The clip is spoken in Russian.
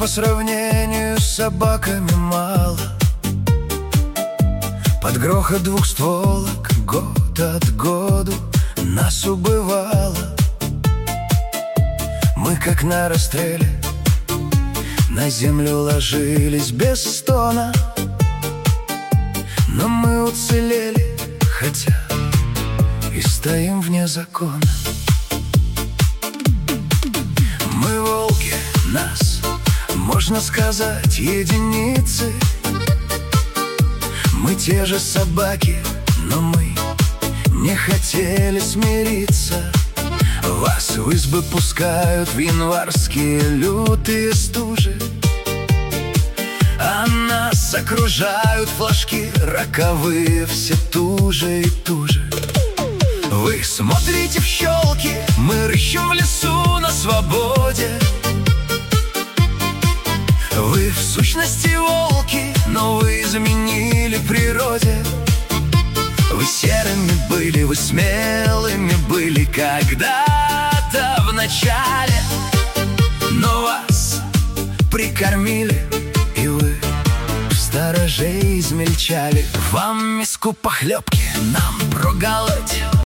по сравнению с собаками мало. Под грохот двухстволок год от году нас убывало. Мы, как на расстреле, на землю ложились без стона. Но мы уцелели, хотя и стоим вне закона. Мы волки, нас, можно сказать, единицы. Мы те же собаки, но мы не хотели смириться. Вас в избы пускают в январские лютые стужи, а нас окружают флажки роковые, все туже и туже. Вы смотрите в щелки, мы рыщем в лесу на свободе. Вы в сущности волки, но вы заменили природе. Вы серыми были, вы смелыми были когда-то в начале, но вас прикормили, и вы в сторожей измельчали. Вам миску похлебки, нам проголодь.